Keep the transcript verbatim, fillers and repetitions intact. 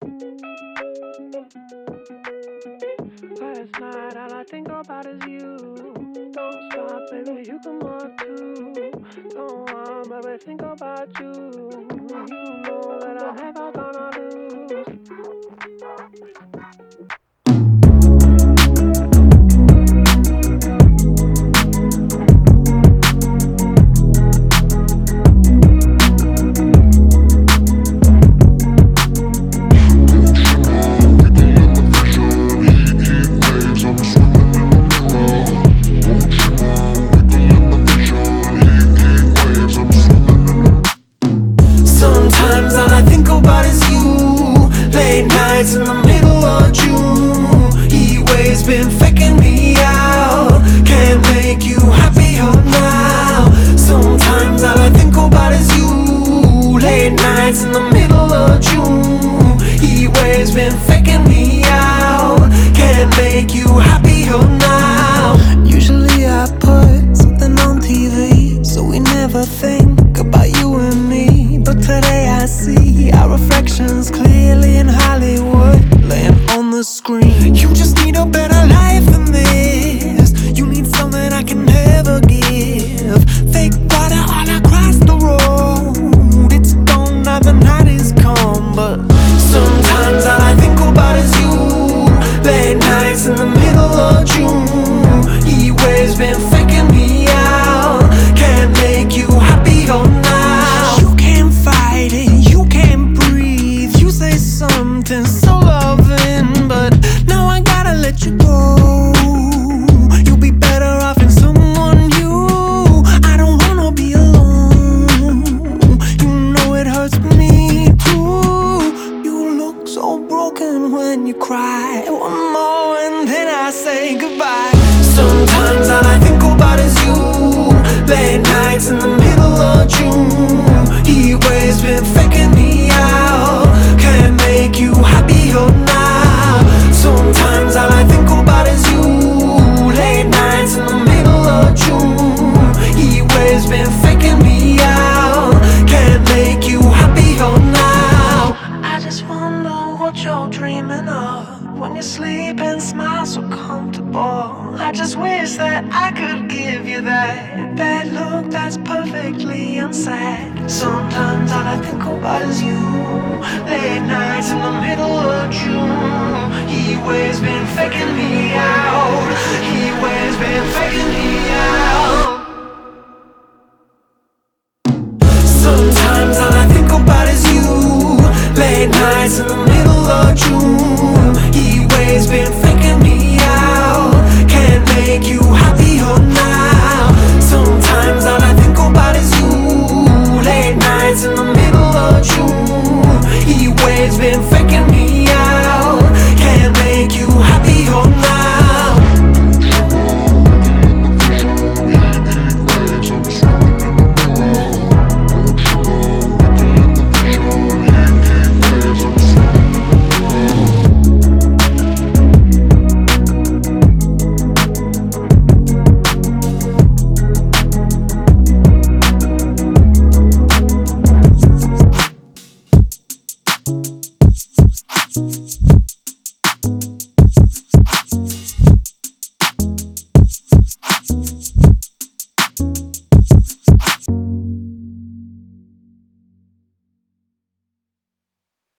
Last night, all I think about is you. Don't stop, baby, you can walk too. Don't want, baby, think about you. You know that I'm never gonna lose. Sometimes all I think about is you. Late nights in the middle of June. Heat waves been faking me out. Can't make you happier now. Sometimes all I think about is you. Late nights in the middle of June. Heat waves been faking me out. Can't make you happier now. Usually I put something on T V, so we never think about you and me. But today I see our reflections clearly in Hollywood, laying on the screen. You just need a better life than this. You need something I can never give. Fake water all across the road. It's gone now, the night is come. But sometimes all I think about is you. Late nights in the middle of June. Heat waves been faking me out. Can't make you happier now. You can't fight it, you can't breathe. You say something so loving, but now I gotta let you go. You'll be better off in someone new. I don't wanna be alone. You know it hurts me too. You look so broken when you cry. One more and then I say goodbye. Sometimes all I think about is you. Late nights in the middle of June. Heat waves been faking me out. Can't make you happier now. Sometimes all I think about is you. Late nights in the middle of June. Heat waves been faking me out. Can't make you happier now. I just wonder what you're dreaming of when you sleep and smile so comfortable. I just wish that I could give you that bad look that's perfectly unsaid. Sometimes all I think about is you. Late nights in the middle of June. Heat waves been faking me out. Heat waves been faking me out. Sometimes all I think about is you. Late nights in the middle of June. Heat waves been faking me out. Can't make you happier now. Sometimes all I think about is you. Late nights in the middle of June. Heat waves been faking me